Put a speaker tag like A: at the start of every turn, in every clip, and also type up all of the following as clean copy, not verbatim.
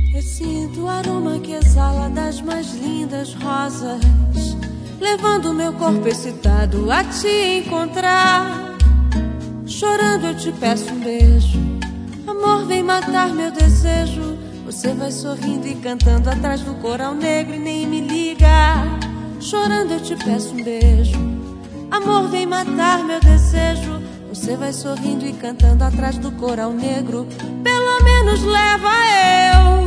A: Eu sinto o aroma que exala das mais lindas rosas, levando meu corpo excitado a te encontrar. Chorando eu te peço um beijo, amor vem matar meu desejo. Você vai sorrindo e cantando atrás do coral negro e nem me liga. Chorando eu te peço um beijo, amor vem matar meu desejo. Você vai sorrindo e cantando atrás do coral negro. Pelo menos leva eu,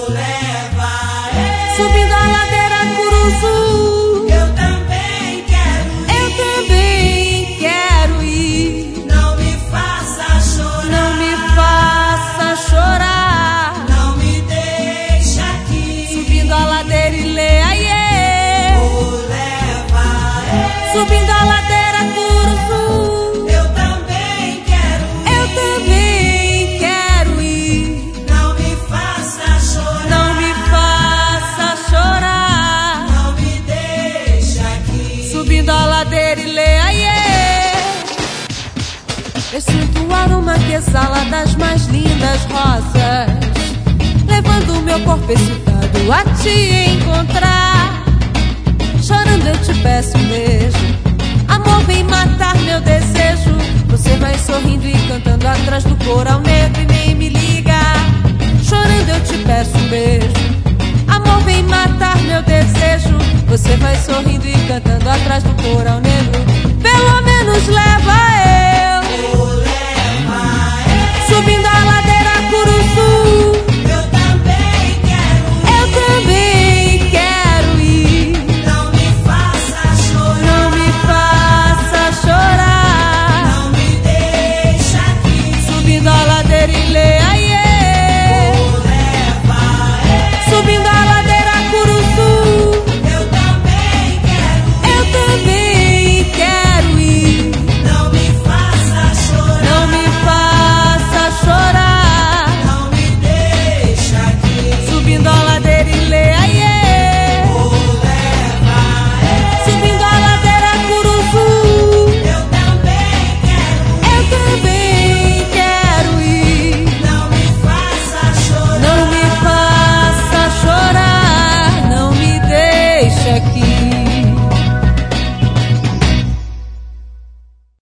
A: subindo a ladeira Curuzu.
B: Eu também quero ir.
A: Eu também quero ir.
B: Não me faça chorar.
A: Não me faça chorar.
B: Não me deixa aqui.
A: Subindo a ladeira Ileia, yeah.
B: Leva eu.
A: Subindo a ladeira Curuzu.
B: Eu também quero ir.
A: Eu também quero ir.
B: Não me faça chorar.
A: Não me faça chorar.
B: Não me deixa aqui.
A: Subindo a ladeira Ileia, yeah. Eu sinto o aroma que exala das mais lindas rosas, levando o meu corpo excitado a te encontrar. Chorando eu te peço um beijo, amor vem matar meu desejo. Você vai sorrindo e cantando atrás do coral negro e nem me liga. Chorando eu te peço um beijo, amor vem matar meu desejo. Você vai sorrindo e cantando atrás do coral negro.